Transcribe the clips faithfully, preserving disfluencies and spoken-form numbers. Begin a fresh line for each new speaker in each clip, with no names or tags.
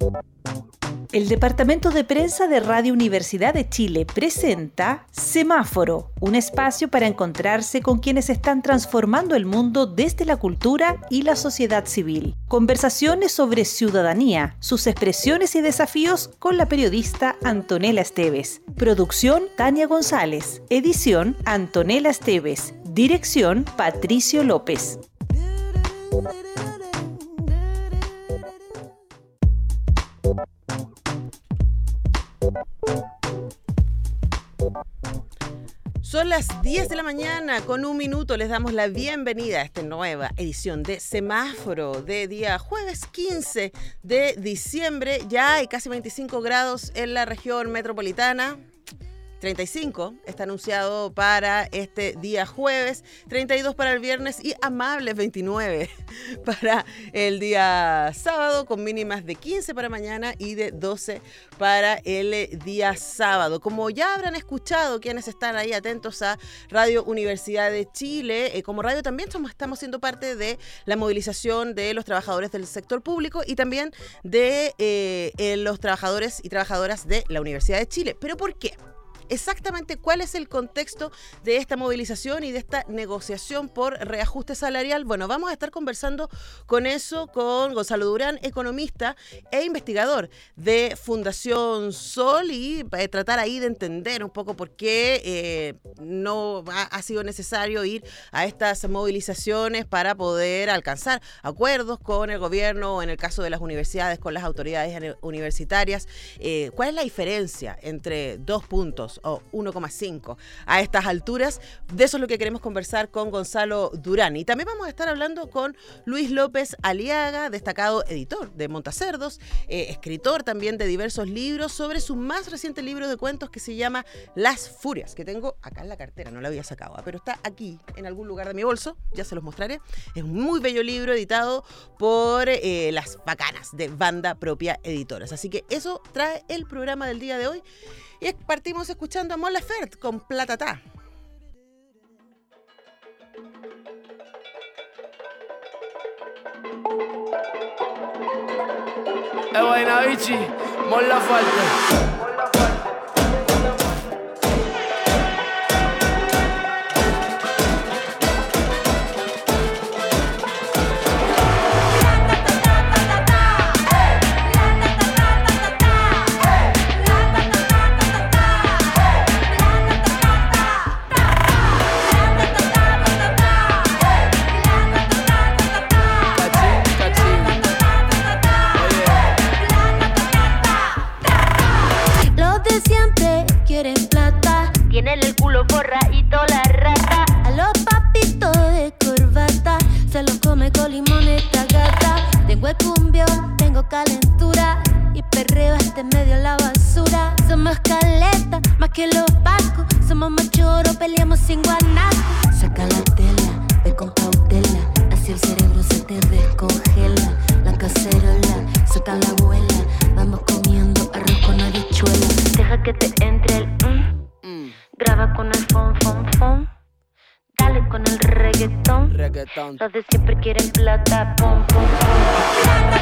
El Departamento de Prensa de Radio Universidad de Chile presenta Semáforo, un espacio para encontrarse con quienes están transformando el mundo desde la cultura y la sociedad civil. Conversaciones sobre ciudadanía, sus expresiones y desafíos con la periodista Antonella Esteves. Producción Tania González. Edición Antonella Esteves. Dirección Patricio López.
Son las diez de la mañana, con un minuto les damos la bienvenida a esta nueva edición de Semáforo de día jueves quince de diciembre. Ya hay casi veinticinco grados en la región metropolitana. treinta y cinco está anunciado para este día jueves, treinta y dos para el viernes y amables veintinueve para el día sábado, con mínimas de quince para mañana y de doce para el día sábado. Como ya habrán escuchado quienes están ahí atentos a Radio Universidad de Chile, eh, como radio también somos, estamos siendo parte de la movilización de los trabajadores del sector público y también de eh, eh, los trabajadores y trabajadoras de la Universidad de Chile. ¿Pero por qué? Exactamente cuál es el contexto de esta movilización y de esta negociación por reajuste salarial. Bueno, vamos a estar conversando con eso con Gonzalo Durán, economista e investigador de Fundación Sol, y eh, tratar ahí de entender un poco por qué eh, no ha, ha sido necesario ir a estas movilizaciones para poder alcanzar acuerdos con el gobierno o, en el caso de las universidades, con las autoridades universitarias. Eh, ¿Cuál es la diferencia entre dos puntos o uno coma cinco a estas alturas? De eso es lo que queremos conversar con Gonzalo Durán. Y también vamos a estar hablando con Luis López Aliaga, destacado editor de Montacerdos, eh, escritor también de diversos libros, sobre su más reciente libro de cuentos que se llama Las Furias, que tengo acá en la cartera, no la había sacado, pero está aquí en algún lugar de mi bolso, ya se los mostraré. Es un muy bello libro editado por eh, las bacanas de Banda Propia Editoras. Así que eso trae el programa del día de hoy. Y partimos escuchando a Mon Laferte con Platatá.
Eh, buena, bichi, Mon Laferte.
Tienen el culo forradito la rata. A los papitos de corbata se los come con limón esta gata. Tengo el cumbión, tengo calentura y perreo este medio la basura. Somos caleta, más que los pacos. Somos machoros, peleamos sin guanaco. Saca la tela, ve con cautela. Así el cerebro se te descongela. La cacerola, saca la abuela. Vamos comiendo arroz con habichuela. Deja que te entre el mm. Graba con el fon, fon, fon. Dale con el reggaetón.
Reggaetón.
Los de siempre quieren plata, pom, pom, pom.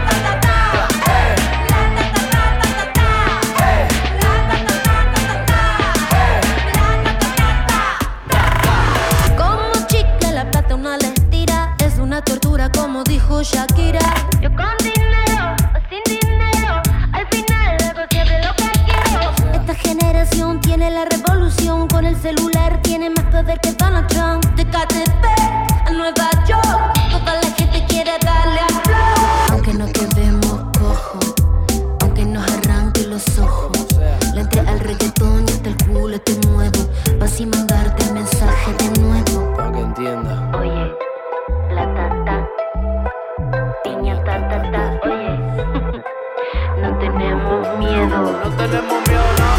Como chica la plata una la estira. Es una tortura como dijo Shakira. Yo con dinero o sin dinero, al final hago siempre lo que quiero. Esta generación tiene la revolución. Con el celular tiene más poder que Donald Trump. De Catepec a Nueva York, toda la gente quiere darle a flow. Aunque no quedemos cojos, aunque nos arranque los ojos, le entré al reggaetón y hasta el culo te muevo, pa' así mandarte el mensaje de nuevo.
Para que entienda.
Oye, platata, piña ta ta ta. Oye, no tenemos miedo.
No tenemos miedo, no.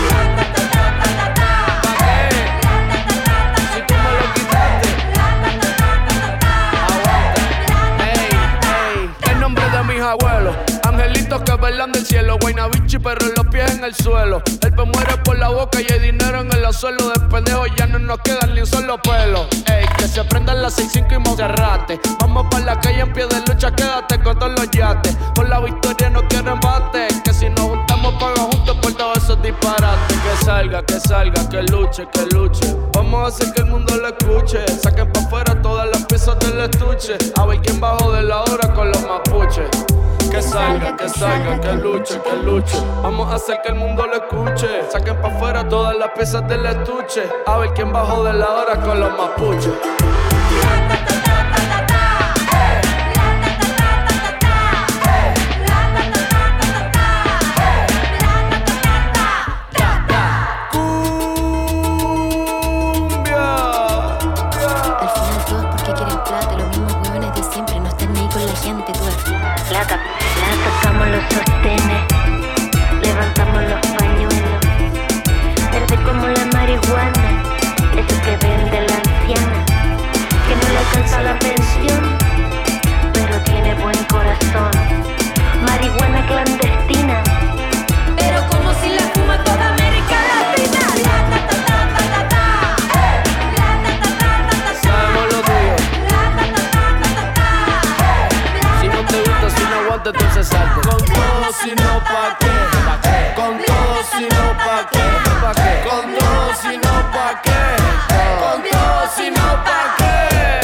Abuelos, angelitos que velando el cielo. Guaynabichi, pero los pies en el suelo. El pe muere por la boca y hay dinero en el suelo. De pendejo ya no nos quedan ni un solo pelo. Ey, que se prendan las seis cinco y Monserrate. Vamos pa' la calle en pie de lucha, quédate con todos los yates. Por la victoria no quiero embate. Que si nos juntamos paga juntos por todos esos disparates. Que salga, que salga, que luche, que luche. Vamos a hacer que el mundo lo escuche. Saquen pa' afuera todas las piezas del estuche. A ver quién bajó de la hora con los mapuches. Que salga, que salga, que luche, que luche. Vamos a hacer que el mundo lo escuche. Saquen pa' afuera todas las piezas del estuche. A ver quién bajó de la hora con los mapuches.
Plata, plata, sacamos los sostenes, levantamos los pañuelos, verde como la marihuana, eso que vende la anciana, que no le alcanza la pensión, pero tiene buen corazón, marihuana clandestina, pero como si la fuma toda América Latina.
Entonces salte. Con todo si no pa' qué, pa' qué. Con todo si no pa' qué, pa' qué. Con todo si no pa' qué, con todo si no pa' qué.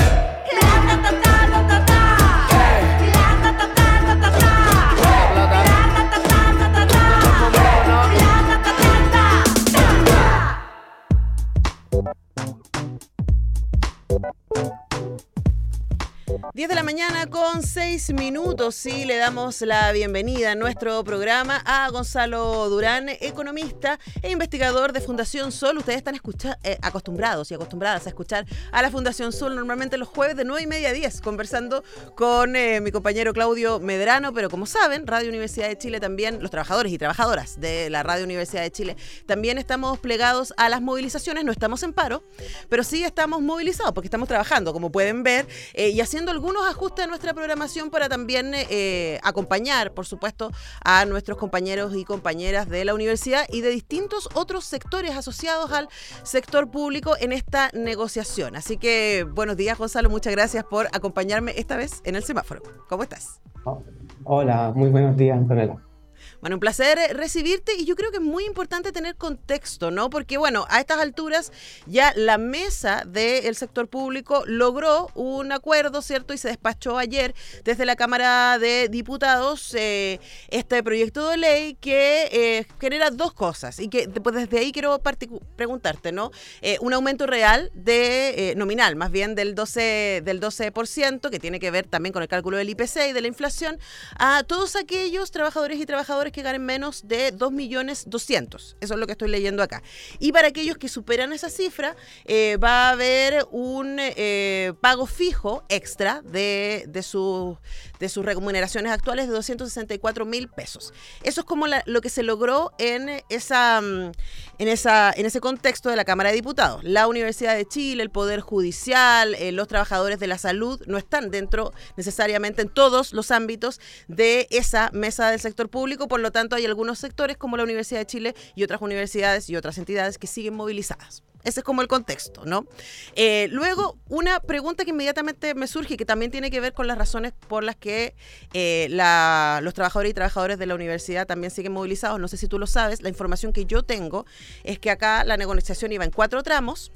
diez de la mañana con seis minutos y le damos la bienvenida a nuestro programa a Gonzalo Durán, economista e investigador de Fundación Sol. Ustedes están escucha- eh, acostumbrados y acostumbradas a escuchar a la Fundación Sol normalmente los jueves de nueve y media a diez, conversando con eh, mi compañero Claudio Medrano, pero como saben, Radio Universidad de Chile también, los trabajadores y trabajadoras de la Radio Universidad de Chile, también estamos plegados a las movilizaciones, no estamos en paro, pero sí estamos movilizados porque estamos trabajando, como pueden ver, eh, y haciendo algunos ajustes a nuestra programación para también eh, acompañar, por supuesto, a nuestros compañeros y compañeras de la universidad y de distintos otros sectores asociados al sector público en esta negociación. Así que, buenos días, Gonzalo, muchas gracias por acompañarme esta vez en el semáforo. ¿Cómo estás?
Oh, hola, muy buenos días, Antonella.
Bueno, un placer recibirte y yo creo que es muy importante tener contexto, ¿no? Porque, bueno, a estas alturas ya la mesa del sector público logró un acuerdo, ¿cierto? Y se despachó ayer desde la Cámara de Diputados eh, este proyecto de ley que eh, genera dos cosas y que pues, desde ahí quiero particu- preguntarte, ¿no? Eh, un aumento real de, eh, nominal, más bien del doce, del doce por ciento, que tiene que ver también con el cálculo del I P C y de la inflación, a todos aquellos trabajadores y trabajadoras que ganen menos de dos millones doscientos mil. Eso es lo que estoy leyendo acá. Y para aquellos que superan esa cifra, eh, va a haber un eh, pago fijo extra de, de, su, de sus remuneraciones actuales de doscientos sesenta y cuatro mil pesos. Eso es como la, lo que se logró en, esa, en, esa, en ese contexto de la Cámara de Diputados. La Universidad de Chile, el Poder Judicial, eh, los trabajadores de la salud no están dentro necesariamente en todos los ámbitos de esa mesa del sector público. Por lo tanto, hay algunos sectores como la Universidad de Chile y otras universidades y otras entidades que siguen movilizadas. Ese es como el contexto, ¿no? Eh, luego, una pregunta que inmediatamente me surge y que también tiene que ver con las razones por las que eh, la, los trabajadores y trabajadoras de la universidad también siguen movilizados. No sé si tú lo sabes, la información que yo tengo es que acá la negociación iba en cuatro tramos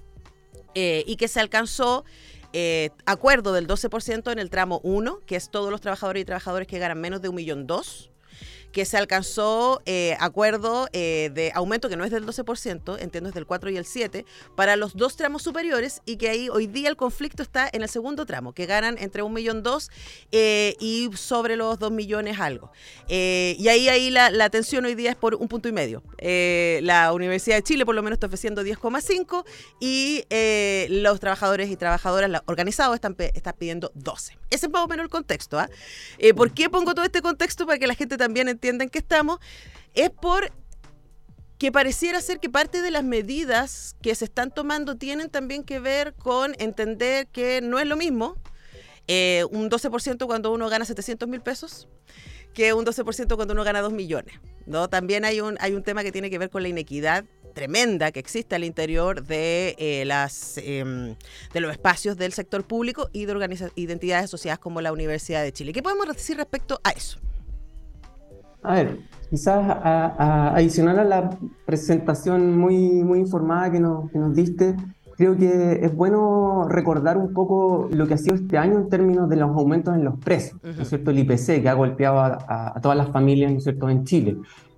eh, y que se alcanzó Eh, acuerdo del doce por ciento en el tramo uno, que es todos los trabajadores y trabajadoras que ganan menos de un millón dos, que se alcanzó eh, acuerdo eh, de aumento que no es del doce por ciento, entiendo es del cuatro y el siete, para los dos tramos superiores, y que ahí hoy día el conflicto está en el segundo tramo, que ganan entre un millón dos eh, y sobre los dos millones algo. Eh, y ahí, ahí la, la tensión hoy día es por un punto y medio. Eh, la Universidad de Chile por lo menos está ofreciendo diez coma cinco y eh, los trabajadores y trabajadoras la, organizados están, están pidiendo doce. Ese es más o menos el contexto. ¿eh? Eh, ¿Por qué pongo todo este contexto? Para que la gente también entienda en qué estamos. Es por que pareciera ser que parte de las medidas que se están tomando tienen también que ver con entender que no es lo mismo eh, un doce por ciento cuando uno gana setecientos mil pesos que un doce por ciento cuando uno gana dos millones, ¿no? También hay un, hay un tema que tiene que ver con la inequidad tremenda que existe al interior de, eh, las, eh, de los espacios del sector público y de organiza- identidades asociadas como la Universidad de Chile. ¿Qué podemos decir respecto a eso?
A ver, quizás a, a, adicional a la presentación muy, muy informada que nos, que nos diste, creo que es bueno recordar un poco lo que ha sido este año en términos de los aumentos en los precios, uh-huh. ¿no es cierto? El I P C que ha golpeado a, a, a todas las familias, ¿no es cierto?, en Chile.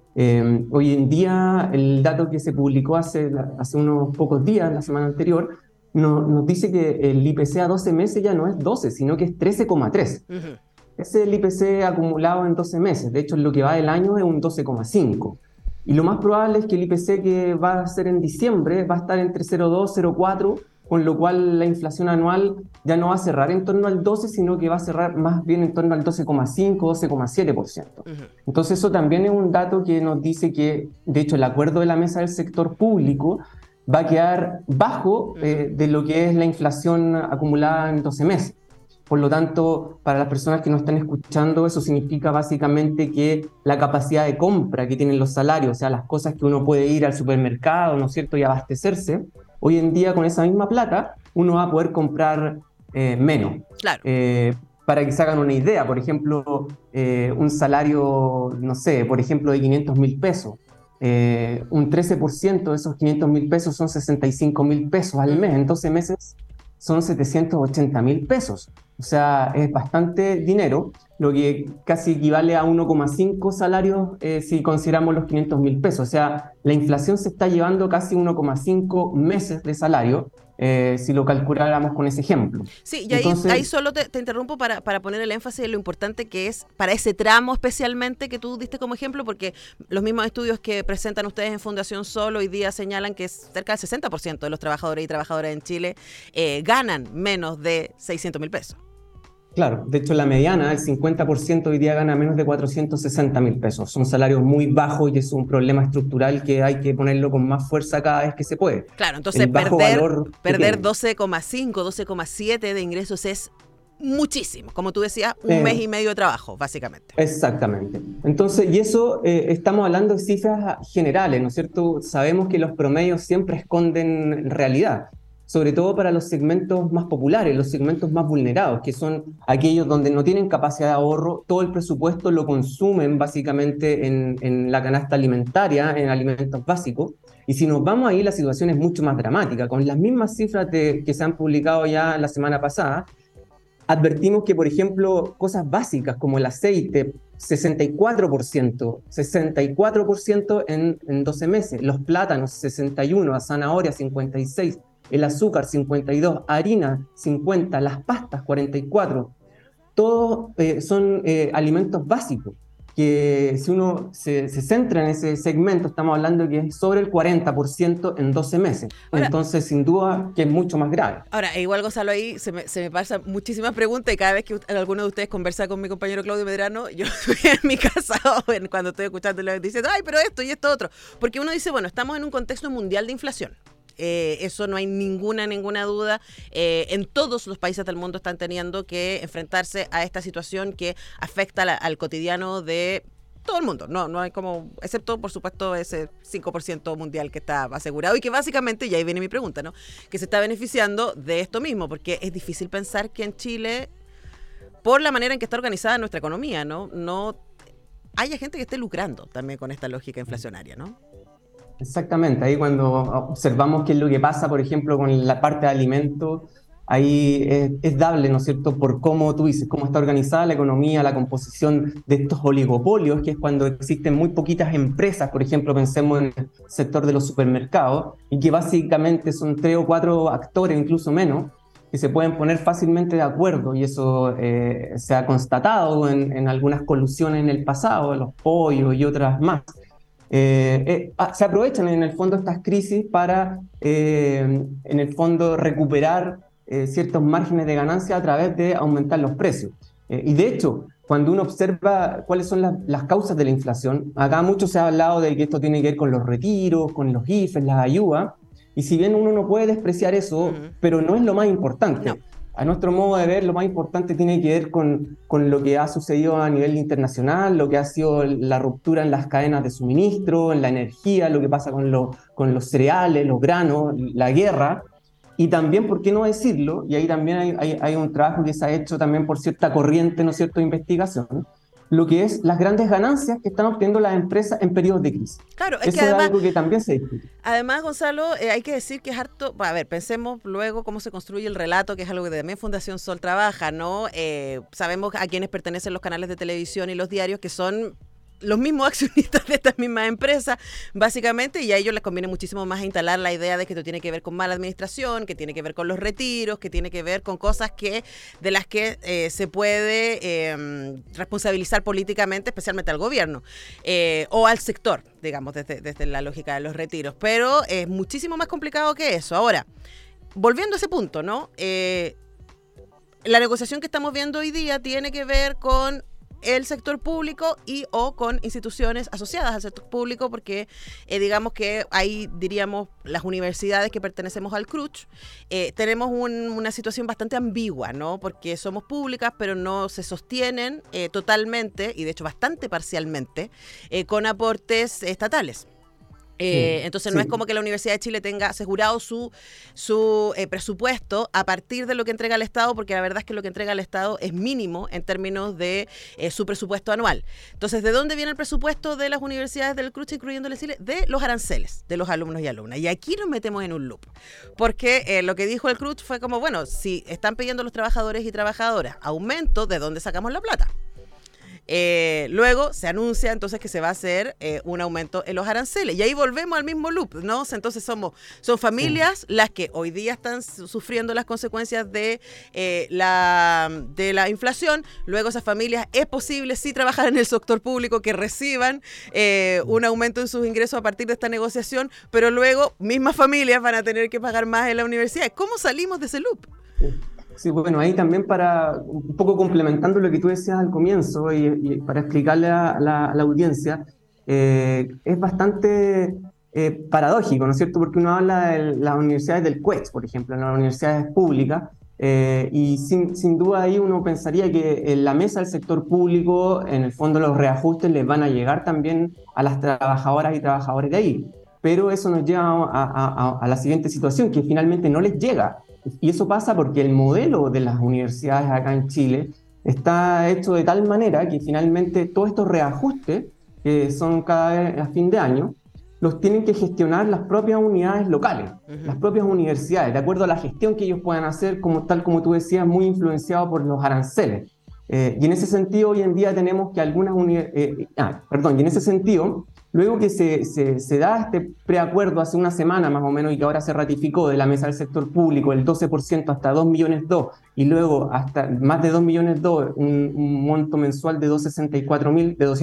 Eh, hoy en día, el dato que se publicó hace, hace unos pocos días, la semana anterior, no, nos dice que el I P C a doce meses ya no es doce, sino que es trece coma tres. Uh-huh. Ese es el I P C acumulado en doce meses. De hecho, en lo que va del año es un doce coma cinco. Y lo más probable es que el I P C que va a ser en diciembre va a estar entre cero coma dos y cero coma cuatro, con lo cual la inflación anual ya no va a cerrar en torno al doce, sino que va a cerrar más bien en torno al doce coma cinco, doce coma siete por ciento. Uh-huh. Entonces eso también es un dato que nos dice que, de hecho, el acuerdo de la mesa del sector público va a quedar bajo uh-huh. eh, de lo que es la inflación acumulada en doce meses. Por lo tanto, para las personas que nos están escuchando, eso significa básicamente que la capacidad de compra que tienen los salarios, o sea, las cosas que uno puede ir al supermercado, ¿no es cierto?, y abastecerse, hoy en día con esa misma plata uno va a poder comprar eh, menos.
Claro.
Eh, para que se hagan una idea, por ejemplo, eh, un salario, no sé, por ejemplo, de quinientos mil pesos. Eh, un trece por ciento de esos quinientos mil pesos son sesenta y cinco mil pesos al mes. En doce meses son setecientos ochenta mil pesos. O sea, es bastante dinero, lo que casi equivale a uno coma cinco salarios eh, si consideramos los quinientos mil pesos. O sea, la inflación se está llevando casi uno coma cinco meses de salario, eh, si lo calculáramos con ese ejemplo.
Sí, y ahí, Entonces, ahí solo te, te interrumpo para, para poner el énfasis en lo importante que es para ese tramo especialmente que tú diste como ejemplo, porque los mismos estudios que presentan ustedes en Fundación Sol hoy día señalan que cerca del sesenta por ciento de los trabajadores y trabajadoras en Chile eh, ganan menos de seiscientos mil pesos.
Claro, de hecho la mediana, el cincuenta por ciento hoy día gana menos de cuatrocientos sesenta mil pesos. Son salarios muy bajos y es un problema estructural que hay que ponerlo con más fuerza cada vez que se puede.
Claro, entonces perder, perder doce coma cinco, doce coma siete de ingresos es muchísimo. Como tú decías, un eh, mes y medio de trabajo, básicamente.
Exactamente. Entonces, y eso eh, estamos hablando de cifras generales, ¿no es cierto? Sabemos que los promedios siempre esconden realidad. Sobre todo para los segmentos más populares, los segmentos más vulnerados, que son aquellos donde no tienen capacidad de ahorro, todo el presupuesto lo consumen básicamente en, en la canasta alimentaria, en alimentos básicos, y si nos vamos ahí la situación es mucho más dramática. Con las mismas cifras de, que se han publicado ya la semana pasada, advertimos que, por ejemplo, cosas básicas como el aceite, sesenta y cuatro por ciento, sesenta y cuatro por ciento en, en doce meses, los plátanos, sesenta y uno por ciento, la zanahoria, cincuenta y seis por ciento, el azúcar cincuenta y dos, harina cincuenta, las pastas cuarenta y cuatro. Todos eh, son eh, alimentos básicos que si uno se, se centra en ese segmento, estamos hablando que es sobre el cuarenta por ciento en doce meses. Ahora, entonces, sin duda, que es mucho más grave.
Ahora, igual, Gonzalo, ahí se me, se me pasan muchísimas preguntas y cada vez que alguno de ustedes conversa con mi compañero Claudio Medrano, yo estoy en mi casa cuando estoy escuchándolo diciendo, ay, pero esto y esto otro. Porque uno dice, bueno, estamos en un contexto mundial de inflación. Eh, eso no hay ninguna, ninguna duda. Eh, en todos los países del mundo están teniendo que enfrentarse a esta situación que afecta la, al cotidiano de todo el mundo. No, no hay como, excepto por supuesto ese cinco por ciento mundial que está asegurado y que básicamente, y ahí viene mi pregunta, ¿no?, que se está beneficiando de esto mismo, porque es difícil pensar que en Chile, por la manera en que está organizada nuestra economía, no, no haya gente que esté lucrando también con esta lógica inflacionaria, ¿no?
Exactamente, ahí cuando observamos qué es lo que pasa, por ejemplo, con la parte de alimentos, ahí es, es dable, ¿no es cierto?, por cómo tú dices, cómo está organizada la economía, la composición de estos oligopolios, que es cuando existen muy poquitas empresas, por ejemplo, pensemos en el sector de los supermercados, y que básicamente son tres o cuatro actores, incluso menos, que se pueden poner fácilmente de acuerdo, y eso eh, se ha constatado en, en algunas colusiones en el pasado, los pollos y otras más. Eh, eh, se aprovechan en el fondo estas crisis para, eh, en el fondo, recuperar eh, ciertos márgenes de ganancia a través de aumentar los precios. Eh, y de hecho, cuando uno observa cuáles son la, las causas de la inflación, acá mucho se ha hablado de que esto tiene que ver con los retiros, con los I F E s, las ayudas, y si bien uno no puede despreciar eso, uh-huh. pero no es lo más importante. No. A nuestro modo de ver, lo más importante tiene que ver con, con lo que ha sucedido a nivel internacional, lo que ha sido la ruptura en las cadenas de suministro, en la energía, lo que pasa con, lo, con los cereales, los granos, la guerra. Y también, ¿por qué no decirlo? Y ahí también hay, hay, hay un trabajo que se ha hecho también por cierta corriente, ¿no es cierto?, de investigación, lo que es las grandes ganancias que están obteniendo las empresas en periodos de crisis.
Claro, es
Eso
que además,
es algo que también se discute.
Además, Gonzalo, eh, hay que decir que es harto, a ver, pensemos luego cómo se construye el relato, que es algo que también Fundación Sol trabaja, ¿no? Eh, sabemos a quiénes pertenecen los canales de televisión y los diarios, que son los mismos accionistas de estas mismas empresas, básicamente, y a ellos les conviene muchísimo más instalar la idea de que esto tiene que ver con mala administración, que tiene que ver con los retiros, que tiene que ver con cosas que de las que eh, se puede eh, responsabilizar políticamente, especialmente al gobierno, eh, o al sector, digamos, desde, desde la lógica de los retiros. Pero es muchísimo más complicado que eso. Ahora, volviendo a ese punto, ¿no? Eh, la negociación que estamos viendo hoy día tiene que ver con el sector público y o con instituciones asociadas al sector público, porque eh, digamos que ahí diríamos las universidades que pertenecemos al C R U C H, eh, tenemos un, una situación bastante ambigua, ¿no? Porque somos públicas, pero no se sostienen eh, totalmente, y de hecho bastante parcialmente, eh, con aportes estatales. Eh, sí, entonces no sí. es como que la Universidad de Chile tenga asegurado su, su eh, presupuesto a partir de lo que entrega el Estado, porque la verdad es que lo que entrega el Estado es mínimo en términos de eh, su presupuesto anual. Entonces, ¿de dónde viene el presupuesto de las universidades del C R U C H, incluyendo el Chile? De los aranceles, de los alumnos y alumnas. Y aquí nos metemos en un loop, porque eh, lo que dijo el C R U C H fue como, bueno, si están pidiendo los trabajadores y trabajadoras aumento, ¿de dónde sacamos la plata? Eh, luego se anuncia entonces que se va a hacer eh, un aumento en los aranceles, y ahí volvemos al mismo loop, ¿no? Entonces somos, son familias sí. las que hoy día están sufriendo las consecuencias de, eh, la, de la inflación. Luego esas familias, es posible sí trabajar en el sector público, que reciban eh, un aumento en sus ingresos a partir de esta negociación, pero luego mismas familias van a tener que pagar más en la universidad. ¿Cómo salimos de ese loop?
Sí. Sí, bueno, ahí también para, un poco complementando lo que tú decías al comienzo y, y para explicarle a la, a la audiencia, eh, es bastante eh, paradójico, ¿no es cierto? Porque uno habla de las universidades del C U E C H, por ejemplo, en las universidades públicas, eh, y sin, sin duda ahí uno pensaría que en la mesa del sector público, en el fondo los reajustes les van a llegar también a las trabajadoras y trabajadores de ahí. Pero eso nos lleva a, a, a, a la siguiente situación, que finalmente no les llega. Y eso pasa porque el modelo de las universidades acá en Chile está hecho de tal manera que finalmente todos estos reajustes, que son cada vez a fin de año, los tienen que gestionar las propias unidades locales, uh-huh. las propias universidades, de acuerdo a la gestión que ellos puedan hacer, como, tal como tú decías, muy influenciado por los aranceles. Eh, y en ese sentido, hoy en día tenemos que algunas universidades... Eh, ah, perdón, y en ese sentido... Luego que se, se, se da este preacuerdo hace una semana más o menos y que ahora se ratificó de la mesa del sector público, el doce por ciento hasta dos millones dos y luego hasta más de dos millones dos, un, un monto mensual de, doscientos sesenta y cuatro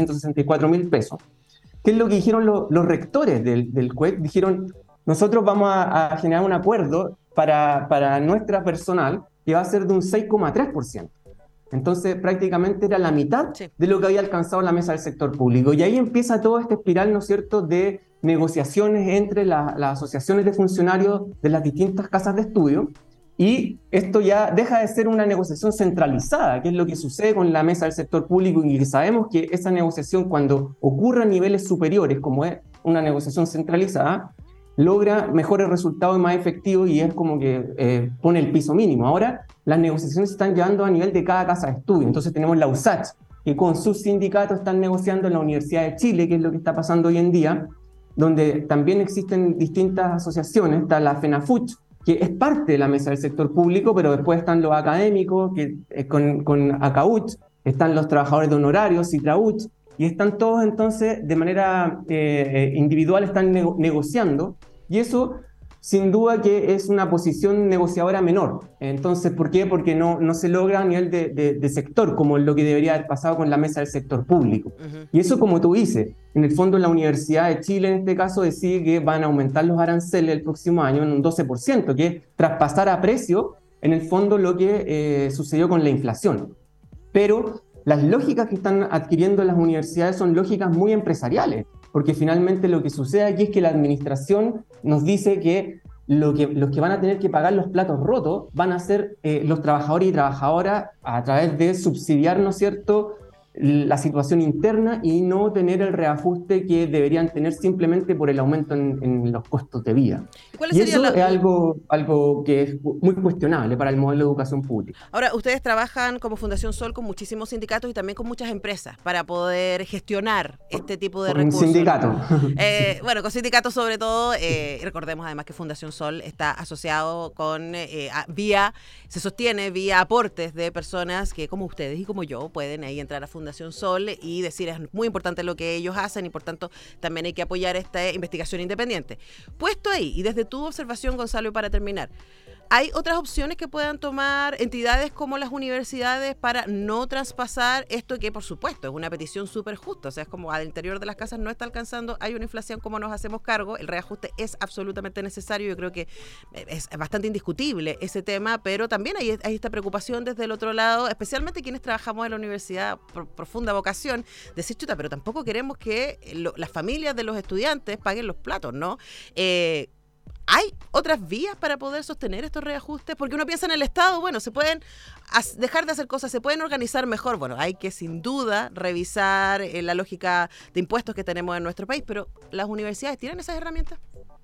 mil pesos. ¿Qué es lo que dijeron lo, los rectores del, del C U E C? Dijeron, nosotros vamos a, a generar un acuerdo para, para nuestra personal que va a ser de un seis coma tres por ciento. Entonces, prácticamente era la mitad sí. de lo que había alcanzado la mesa del sector público. Y ahí empieza toda esta espiral, ¿no es cierto?, de negociaciones entre la, las asociaciones de funcionarios de las distintas casas de estudio. Y esto ya deja de ser una negociación centralizada, que es lo que sucede con la mesa del sector público, y que sabemos que esa negociación, cuando ocurre a niveles superiores, como es una negociación centralizada, logra mejores resultados y más efectivos, y es como que eh, pone el piso mínimo. Ahora las negociaciones se están llevando a nivel de cada casa de estudio. Entonces tenemos la U S A C H, que con sus sindicatos están negociando en la Universidad de Chile, que es lo que está pasando hoy en día, donde también existen distintas asociaciones. Está la FENAFUCH, que es parte de la mesa del sector público, pero después están los académicos, que eh, con, con ACAUCH, están los trabajadores de honorarios, CITRAUCH, y están todos entonces de manera eh, individual, están nego- negociando, y eso sin duda que es una posición negociadora menor. Entonces, ¿por qué? Porque no, no se logra a nivel de, de, de sector, como lo que debería haber pasado con la mesa del sector público. Uh-huh. Y eso, como tú dices, en el fondo la Universidad de Chile en este caso decide que van a aumentar los aranceles el próximo año en un doce por ciento, que es traspasar a precio en el fondo lo que eh, sucedió con la inflación. Pero las lógicas que están adquiriendo las universidades son lógicas muy empresariales, porque finalmente lo que sucede aquí es que la administración nos dice que lo que, los que van a tener que pagar los platos rotos van a ser eh, los trabajadores y trabajadoras a través de subsidiar, ¿no es cierto?, la situación interna y no tener el reajuste que deberían tener simplemente por el aumento en, en los costos de vida. Y eso la... es algo, algo que es muy cuestionable para el modelo de educación pública.
Ahora, ustedes trabajan como Fundación Sol con muchísimos sindicatos y también con muchas empresas para poder gestionar este tipo de
con
recursos.
Un sindicato.
Eh, bueno, con sindicatos sobre todo. Eh, recordemos además que Fundación Sol está asociado con, eh, a, vía, se sostiene vía aportes de personas que como ustedes y como yo pueden ahí entrar a Fundación Fundación Sol y decir es muy importante lo que ellos hacen y por tanto también hay que apoyar esta investigación independiente. Puesto ahí, y desde tu observación, Gonzalo, y para terminar, ¿hay otras opciones que puedan tomar entidades como las universidades para no traspasar esto que, por supuesto, es una petición súper justa? O sea, es como al interior de las casas no está alcanzando, hay una inflación, ¿cómo nos hacemos cargo? El reajuste es absolutamente necesario, yo creo que es bastante indiscutible ese tema, pero también hay, hay esta preocupación desde el otro lado, especialmente quienes trabajamos en la universidad, por profunda vocación, decir, chuta, pero tampoco queremos que lo, las familias de los estudiantes paguen los platos, ¿no? Eh, ¿Hay otras vías para poder sostener estos reajustes? Porque uno piensa en el Estado, bueno, se pueden dejar de hacer cosas, se pueden organizar mejor. Bueno, hay que sin duda revisar eh, la lógica de impuestos que tenemos en nuestro país, pero ¿las universidades tienen esas herramientas?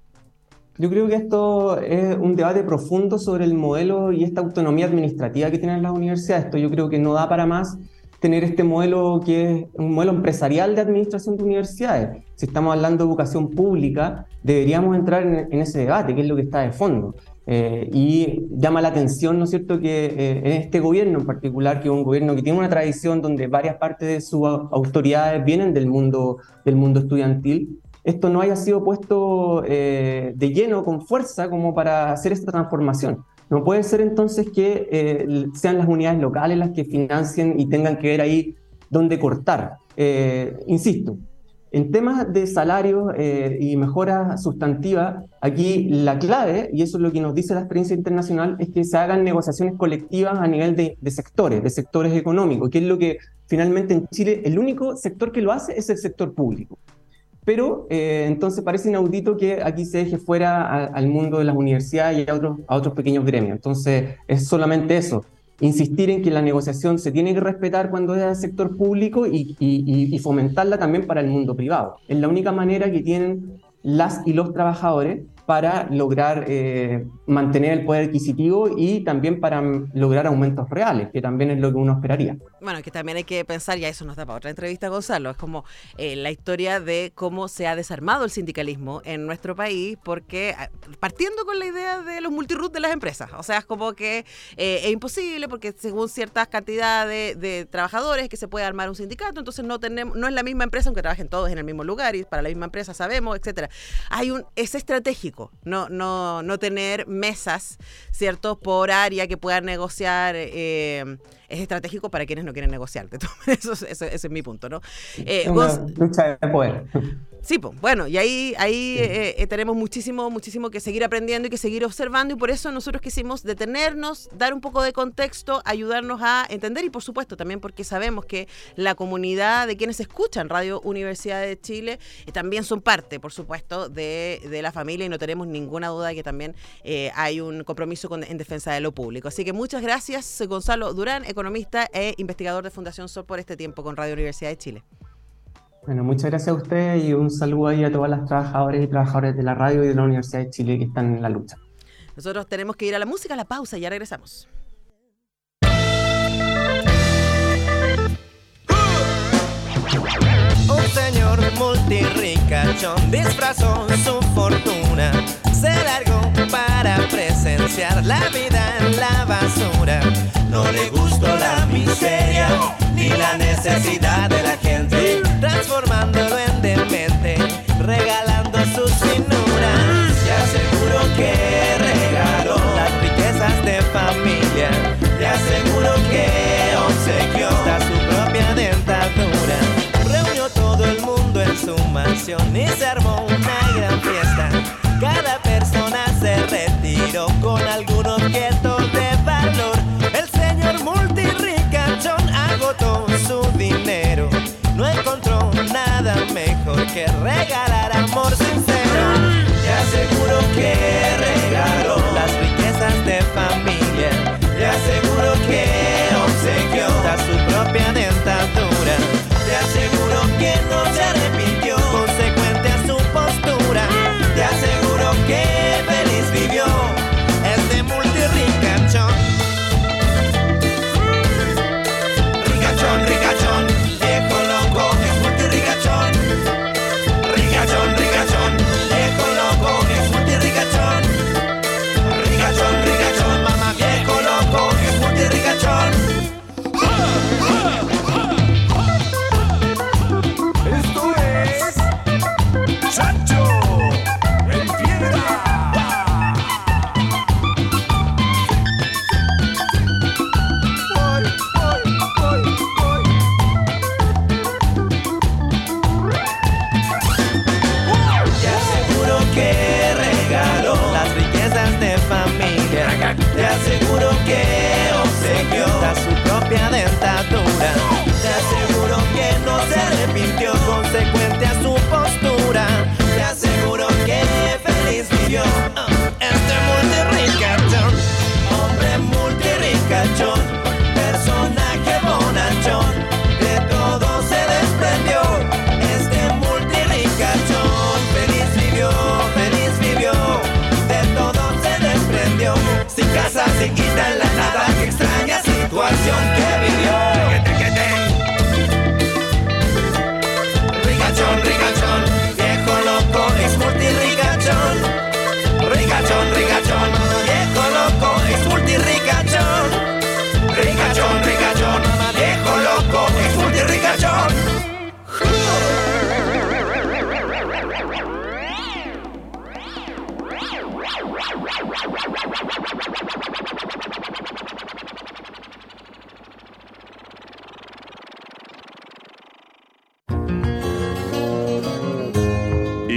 Yo creo que esto es un debate profundo sobre el modelo y esta autonomía administrativa que tienen las universidades. Esto yo creo que no da para más tener este modelo que es un modelo empresarial de administración de universidades. Si estamos hablando de educación pública, deberíamos entrar en, en ese debate, que es lo que está de fondo. Eh, y llama la atención, ¿no es cierto?, que eh, en este gobierno en particular, que es un gobierno que tiene una tradición donde varias partes de sus autoridades vienen del mundo, del mundo estudiantil, esto no haya sido puesto eh, de lleno, con fuerza, como para hacer esta transformación. No puede ser entonces que eh, sean las unidades locales las que financien y tengan que ver ahí dónde cortar. Eh, insisto, en temas de salarios eh, y mejora sustantiva, aquí la clave, y eso es lo que nos dice la experiencia internacional, es que se hagan negociaciones colectivas a nivel de, de sectores, de sectores económicos, que es lo que finalmente en Chile el único sector que lo hace es el sector público. Pero eh, entonces parece inaudito que aquí se deje fuera a, al mundo de las universidades y a otros, a otros pequeños gremios. Entonces es solamente eso, insistir en que la negociación se tiene que respetar cuando es del sector público y, y, y fomentarla también para el mundo privado. Es la única manera que tienen las y los trabajadores para lograr eh, mantener el poder adquisitivo y también para lograr aumentos reales, que también es lo que uno esperaría.
Bueno, que también hay que pensar, ya eso nos da para otra entrevista, Gonzalo, es como eh, la historia de cómo se ha desarmado el sindicalismo en nuestro país, porque partiendo con la idea de los multiroot de las empresas, o sea, es como que eh, es imposible porque según ciertas cantidades de, de trabajadores que se puede armar un sindicato, entonces no tenemos, no es la misma empresa, aunque trabajen todos en el mismo lugar y para la misma empresa sabemos, etcétera. Hay un, es estratégico. No, no, no tener mesas, ¿cierto?, por área que puedan negociar, eh, es estratégico para quienes no quieren negociar. Eso, eso, ese es mi punto, ¿no? Eh,
es una lucha de poder.
Sí, pues, bueno, y ahí, ahí eh, eh, tenemos muchísimo, muchísimo que seguir aprendiendo y que seguir observando, y por eso nosotros quisimos detenernos, dar un poco de contexto, ayudarnos a entender, y por supuesto también porque sabemos que la comunidad de quienes escuchan Radio Universidad de Chile eh, también son parte, por supuesto, de, de la familia, y no tenemos ninguna duda de que también eh, hay un compromiso con, en defensa de lo público. Así que muchas gracias, Gonzalo Durán, economista e investigador de Fundación Sol, por este tiempo con Radio Universidad de Chile.
Bueno, muchas gracias a ustedes y un saludo ahí a todas las trabajadoras y trabajadores de la radio y de la Universidad de Chile que están en la lucha.
Nosotros tenemos que ir a la música, a la pausa, y ya regresamos.
Un señor multirricachón disfrazó su fortuna, se largó para presenciar la vida en la basura. No le gustó la miseria ni la necesidad de la gente, transformándolo en demente, regalando sus finuras. Te aseguro que regaló las riquezas de familia, te aseguro que obsequió hasta su propia dentadura. Reunió todo el mundo en su mansión y se armó una gran fiesta. Cada persona se retiró con algún objeto de valor. El señor multirricachón agotó su dinero, no encontró nada mejor que regalar amor sincero. Te aseguro que regaló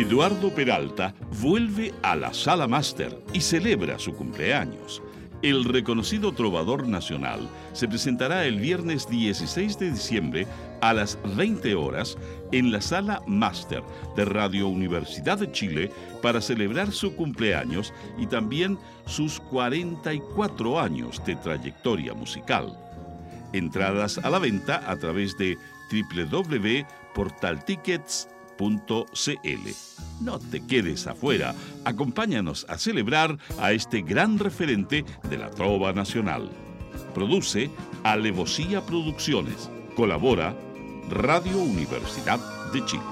Eduardo Peralta vuelve a la Sala Máster y celebra su cumpleaños. El reconocido trovador nacional se presentará el viernes dieciséis de diciembre a las veinte horas en la Sala Máster de Radio Universidad de Chile para celebrar su cumpleaños y también sus cuarenta y cuatro años de trayectoria musical. Entradas a la venta a través de doble u doble u doble u punto portal tickets punto c l. No te quedes afuera, acompáñanos a celebrar a este gran referente de la trova nacional. Produce Alevosía Producciones. Colabora Radio Universidad de Chile.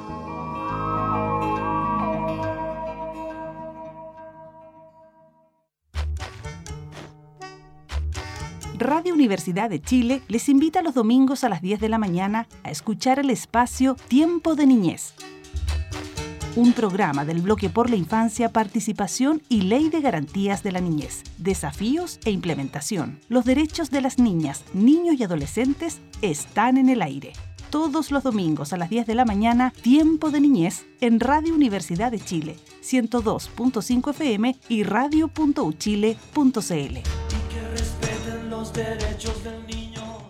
Radio Universidad de Chile les invita los domingos a las diez de la mañana a escuchar el espacio Tiempo de Niñez. Un programa del bloque por la infancia, participación y ley de garantías de la niñez, desafíos e implementación. Los derechos de las niñas, niños y adolescentes están en el aire. Todos los domingos a las diez de la mañana, Tiempo de Niñez en Radio Universidad de Chile, ciento dos punto cinco F M y radio punto u chile punto c l.
Y que respeten los derechos del niño.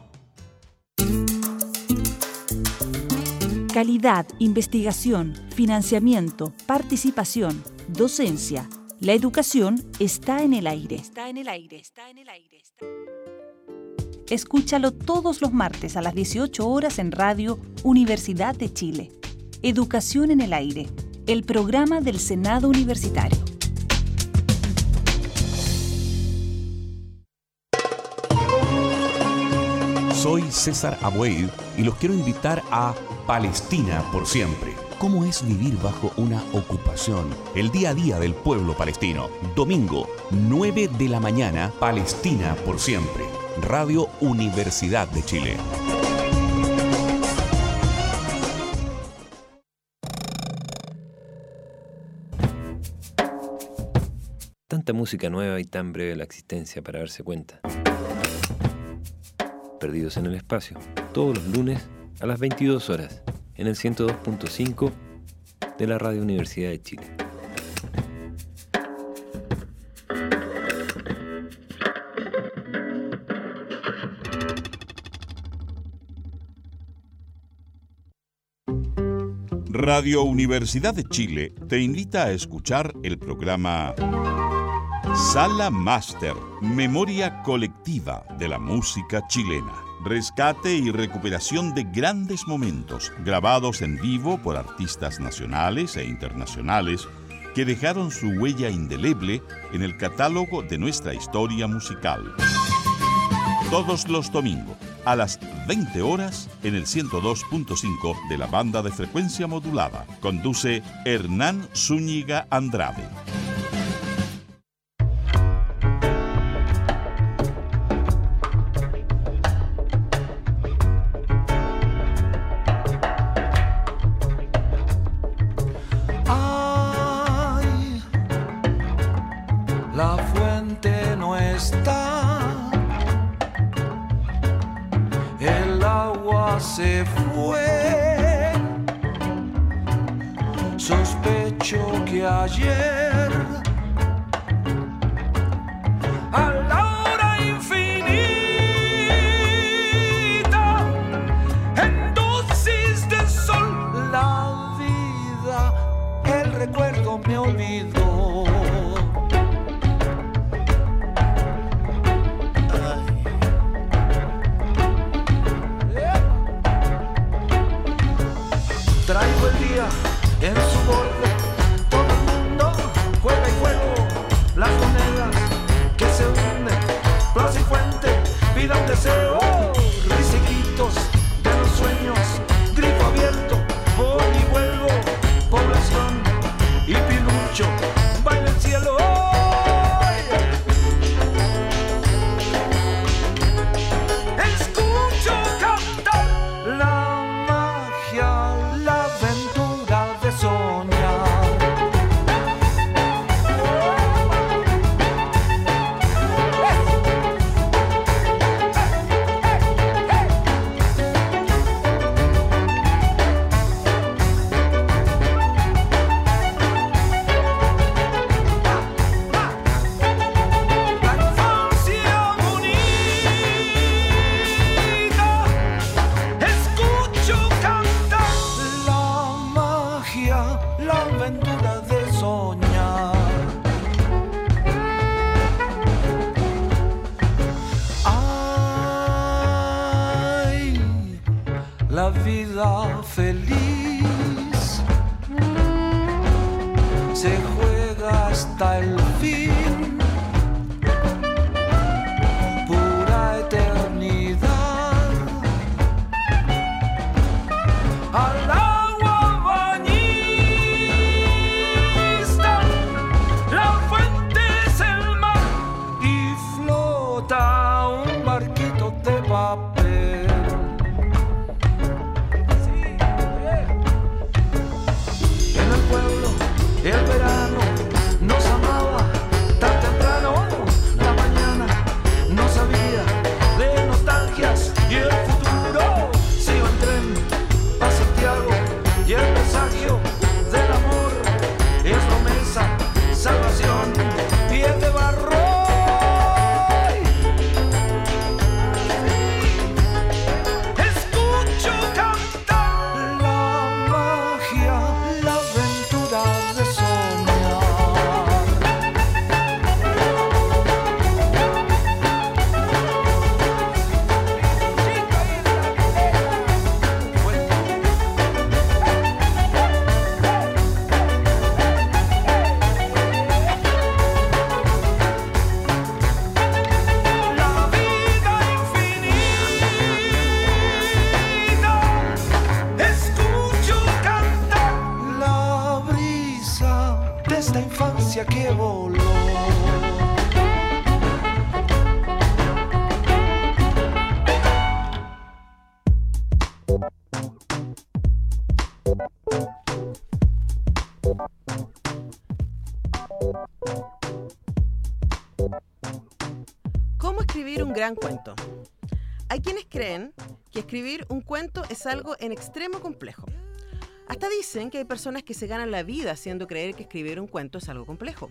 Calidad, investigación, financiamiento, participación, docencia. La educación está en el aire. Está en el aire, está en el aire. Está... Escúchalo todos los martes a las dieciocho horas en Radio Universidad de Chile. Educación en el aire, el programa del Senado Universitario.
Soy César Abueid y los quiero invitar a Palestina por siempre. ¿Cómo es vivir bajo una ocupación? El día a día del pueblo palestino. Domingo, nueve de la mañana, Palestina por siempre. Radio Universidad de Chile.
Tanta música nueva y tan breve la existencia para darse cuenta. Perdidos en el espacio, todos los lunes a las veintidós horas, en el ciento dos punto cinco de la Radio Universidad de Chile.
Radio Universidad de Chile te invita a escuchar el programa Sala Máster, Memoria Colectiva de la Música Chilena. Rescate y recuperación de grandes momentos grabados en vivo por artistas nacionales e internacionales que dejaron su huella indeleble en el catálogo de nuestra historia musical. Todos los domingos a las veinte horas en el ciento dos punto cinco de la banda de frecuencia modulada. Conduce Hernán Zúñiga Andrade.
Se fue, sospecho que ayer a la hora infinita, en dosis de sol, la vida, el recuerdo me olvidó. Traigo el día en su borde, todo el mundo juega y juego, las monedas que se hunden, plaza y fuente, vida un deseo, risiquitos de los sueños, grifo abierto, voy y vuelvo, población y pilucho, baila el cielo. Escucho cantar la magia, la aventura de soñar. la vida feliz se juega hasta el fin, pura eternidad. Al agua bañista, la fuente es el mar y flota un barquito de papel. En el pueblo el verano nos amaba tan temprano, la mañana no sabía de nostalgias y el futuro se iba en tren a Santiago y el presagio del amor es promesa, salvación y es de barro. Escucho cantar la magia, la aventura de soñar. La vida infinita, escucho cantar la brisa de esta infancia que voló.
¿Cómo escribir un gran cuento? Hay quienes creen que escribir un cuento es algo en extremo complejo. Hasta dicen que hay personas que se ganan la vida haciendo creer que escribir un cuento es algo complejo.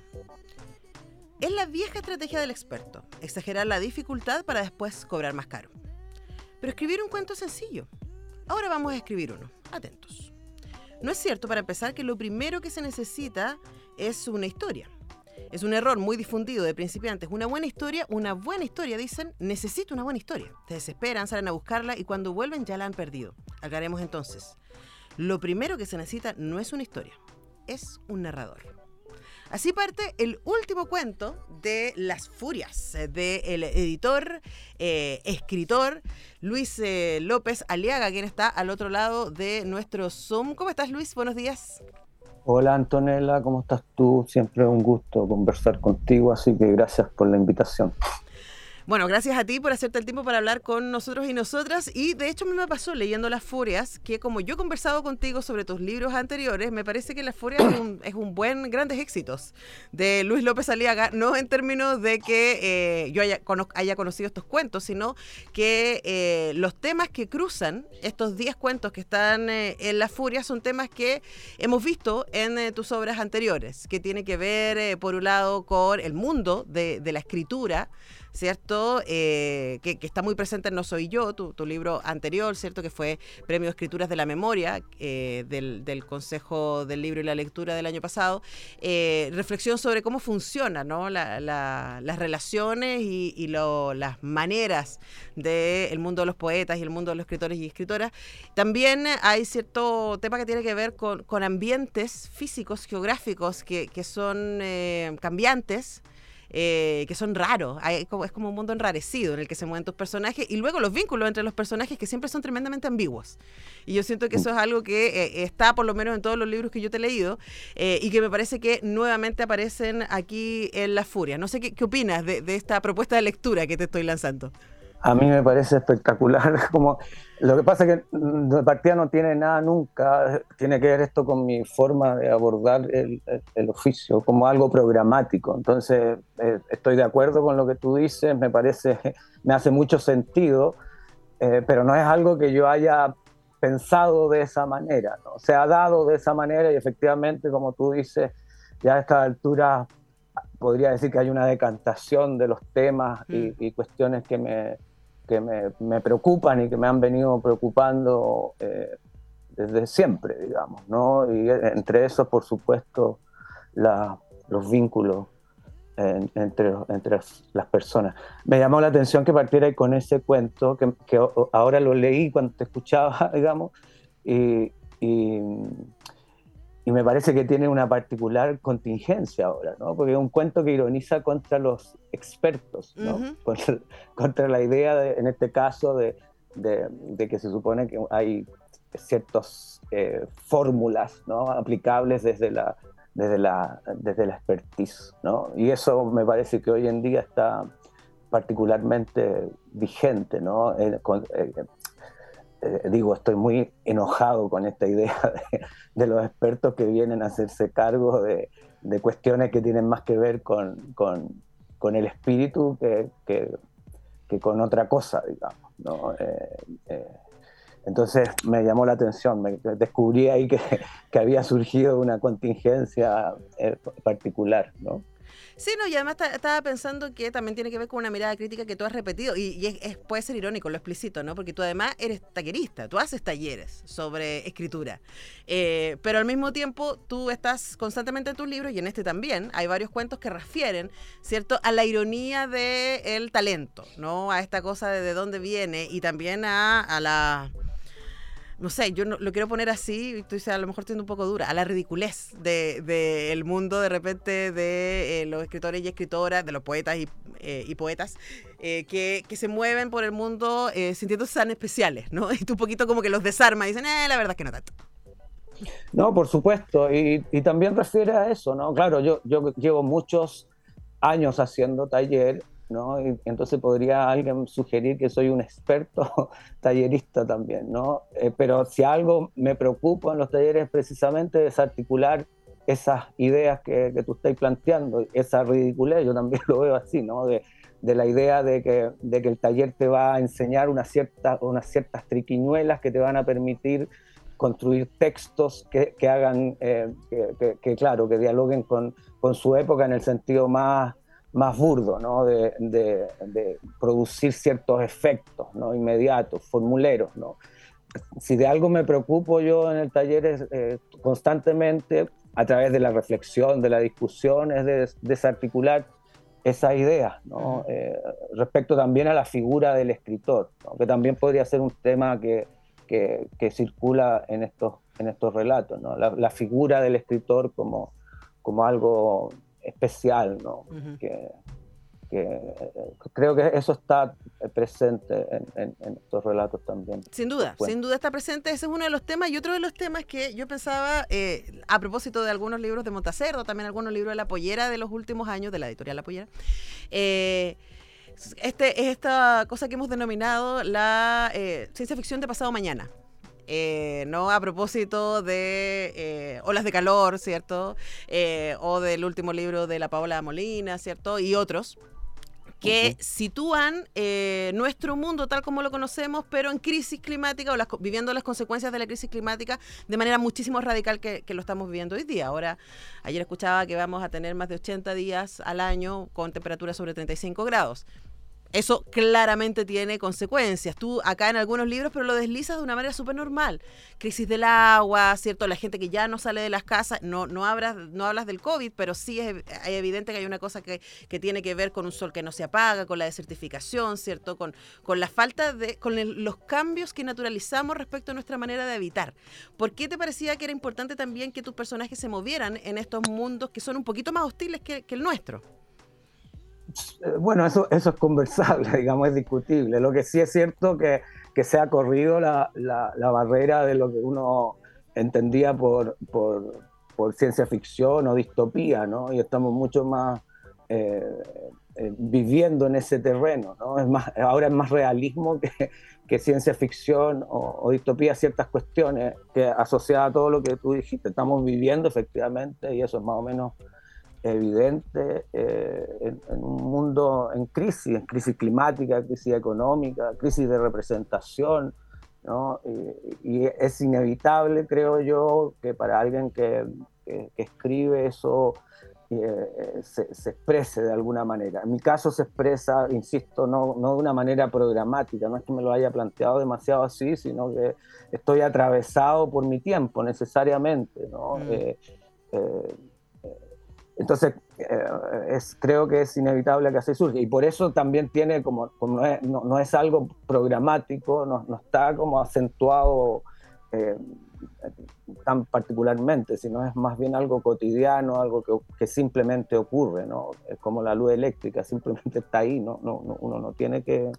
Es la vieja estrategia del experto, exagerar la dificultad para después cobrar más caro. Pero escribir un cuento es sencillo. Ahora vamos a escribir uno. Atentos. No es cierto, para empezar, que lo primero que se necesita es una historia. Es un error muy difundido de principiantes. Una buena historia, una buena historia, dicen, necesito una buena historia. Se desesperan, salen a buscarla y cuando vuelven ya la han perdido. Aclaremos entonces. Lo primero que se necesita no es una historia, es un narrador. Así parte el último cuento de Las Furias, del editor, eh, escritor Luis eh, López Aliaga, quien está al otro lado de nuestro Zoom. ¿Cómo estás, Luis? Buenos días.
Hola, Antonella, ¿cómo estás tú? Siempre un gusto conversar contigo, así que gracias por la invitación.
Bueno, gracias a ti por hacerte el tiempo para hablar con nosotros y nosotras. Y de hecho a mí me pasó leyendo Las Furias, que como yo he conversado contigo sobre tus libros anteriores, me parece que Las Furias es un, es un buen, grandes éxitos de Luis López Aliaga, no en términos de que eh, yo haya, cono- haya conocido estos cuentos, sino que eh, los temas que cruzan estos diez cuentos que están eh, en Las Furias son temas que hemos visto en eh, tus obras anteriores, que tiene que ver, eh, por un lado, con el mundo de, de la escritura, ¿cierto? Eh, que, que está muy presente en No Soy Yo, tu, tu libro anterior, ¿cierto? Que fue Premio Escrituras de la Memoria eh, del, del Consejo del Libro y la Lectura del año pasado. Eh, reflexión sobre cómo funcionan, ¿no? la, la, las relaciones y, y lo, las maneras del mundo de los poetas y el mundo de los escritores y escritoras. También hay cierto tema que tiene que ver con, con ambientes físicos, geográficos, que, que son eh, cambiantes, Eh, que son raros. Hay como, es como un mundo enrarecido en el que se mueven tus personajes, y luego los vínculos entre los personajes, que siempre son tremendamente ambiguos. Y yo siento que eso es algo que eh, está por lo menos en todos los libros que yo te he leído, eh, y que me parece que nuevamente aparecen aquí en La Furia. No sé qué, qué opinas de, de esta propuesta de lectura que te estoy lanzando.
A mí me parece espectacular. Como, lo que pasa es que de partida no tiene nada nunca, tiene que ver esto con mi forma de abordar el, el, el oficio, como algo programático. Entonces, eh, estoy de acuerdo con lo que tú dices, me parece, me hace mucho sentido, eh, pero no es algo que yo haya pensado de esa manera, ¿no? Se ha dado de esa manera y efectivamente, como tú dices, ya a esta altura podría decir que hay una decantación de los temas mm. y, y cuestiones que me... que me, me preocupan y que me han venido preocupando eh, desde siempre, digamos, ¿no? Y entre esos, por supuesto, la, los vínculos en, entre, entre las personas. Me llamó la atención que partiera con ese cuento, que, que ahora lo leí cuando te escuchaba, digamos, y, y, y me parece que tiene una particular contingencia ahora, ¿no? Porque es un cuento que ironiza contra los expertos, ¿no? Uh-huh. contra, contra la idea, de, en este caso, de, de, de que se supone que hay ciertas eh, fórmulas, ¿no? aplicables desde la, desde, la, desde la expertise, ¿no? Y eso me parece que hoy en día está particularmente vigente, ¿no? Eh, con, eh, eh, digo, estoy muy enojado con esta idea de, de los expertos que vienen a hacerse cargo de, de cuestiones que tienen más que ver con, con, con el espíritu que, que, que con otra cosa, digamos, ¿no? Eh, eh, Entonces me llamó la atención, me descubrí ahí que, que había surgido una contingencia eh, particular, ¿no?
Sí, no, y además estaba pensando que también tiene que ver con una mirada crítica que tú has repetido, y, y es, es, puede ser irónico, lo explícito, ¿no? Porque tú además eres tallerista, tú haces talleres sobre escritura, eh, pero al mismo tiempo tú estás constantemente en tus libros, y en este también, hay varios cuentos que refieren, ¿cierto?, a la ironía del talento, ¿no? A esta cosa de, de dónde viene, y también a, a la... no sé, yo no, lo quiero poner así, estoy a lo mejor siendo un poco dura, a la ridiculez del de, de mundo de repente de eh, los escritores y escritoras, de los poetas y, eh, y poetas, eh, que, que se mueven por el mundo eh, sintiéndose tan especiales, ¿no? Y tú un poquito como que los desarma y dicen, eh, la verdad es que no tanto.
No, por supuesto, y, y también refiere a eso, ¿no? Claro, yo, yo llevo muchos años haciendo taller, ¿no? Y entonces podría alguien sugerir que soy un experto tallerista también, ¿no? Eh, pero si algo me preocupa en los talleres es precisamente desarticular esas ideas que, que tú estás planteando, esa ridiculez, yo también lo veo así, ¿no? De, de la idea de que, de que el taller te va a enseñar una cierta, unas ciertas triquiñuelas que te van a permitir construir textos que, que hagan, eh, que, que, que claro, que dialoguen con, con su época en el sentido más más burdo, ¿no? de, de, de producir ciertos efectos, ¿no? inmediatos, formuleros, ¿no? Si de algo me preocupo yo en el taller es eh, constantemente, a través de la reflexión, de la discusión, es de desarticular esas ideas, ¿no? eh, respecto también a la figura del escritor, ¿no? que también podría ser un tema que, que, que circula en estos, en estos relatos, ¿no? la, la figura del escritor como, como algo especial, ¿no? Uh-huh. que, que creo que eso está presente en, en, en estos relatos también.
Sin duda, sin duda está presente, ese es uno de los temas, y otro de los temas que yo pensaba, eh, a propósito de algunos libros de Montacerdo, también algunos libros de La Pollera de los últimos años, de la editorial La Pollera, eh, este, es esta cosa que hemos denominado la eh, ciencia ficción de pasado mañana. Eh, no a propósito de eh, Olas de Calor, ¿cierto? Eh, o del último libro de la Paola Molina, ¿cierto? Y otros que uh-huh. sitúan eh, nuestro mundo tal como lo conocemos, pero en crisis climática, o las, viviendo las consecuencias de la crisis climática de manera muchísimo radical que, que lo estamos viviendo hoy día. Ahora, ayer escuchaba que vamos a tener más de ochenta días al año con temperaturas sobre treinta y cinco grados. Eso claramente tiene consecuencias. Tú acá en algunos libros, pero lo deslizas de una manera súper normal. Crisis del agua, ¿cierto? La gente que ya no sale de las casas, no, no, hablas, no hablas del COVID, pero sí es, es evidente que hay una cosa que, que tiene que ver con un sol que no se apaga, con la desertificación, ¿cierto? Con, con la falta de, con el, los cambios que naturalizamos respecto a nuestra manera de habitar. ¿Por qué te parecía que era importante también que tus personajes se movieran en estos mundos que son un poquito más hostiles que, que el nuestro?
Bueno, eso, eso es conversable, digamos, es discutible. Lo que sí es cierto que, que se ha corrido la, la, la barrera de lo que uno entendía por, por, por ciencia ficción o distopía, ¿no? Y estamos mucho más eh, eh, viviendo en ese terreno, ¿no? Es más, ahora es más realismo que, que ciencia ficción o, o distopía, ciertas cuestiones que asociadas a todo lo que tú dijiste. Estamos viviendo efectivamente, y eso es más o menos evidente, eh, en, en un mundo en crisis, en crisis climática, crisis económica, crisis de representación, ¿no? Y, y es inevitable, creo yo, que para alguien que, que, que escribe eso eh, se, se exprese de alguna manera. En mi caso se expresa, insisto, no, no de una manera programática, no es que me lo haya planteado demasiado así, sino que estoy atravesado por mi tiempo necesariamente, ¿no? Mm. Eh, eh, entonces eh, es, creo que es inevitable que así surja, y por eso también tiene como, como no, es, no, no es algo programático, no, no está como acentuado eh, tan particularmente, sino es más bien algo cotidiano, algo que, que simplemente ocurre, ¿no? Es como la luz eléctrica, simplemente está ahí, ¿no? No, no, uno no tiene que,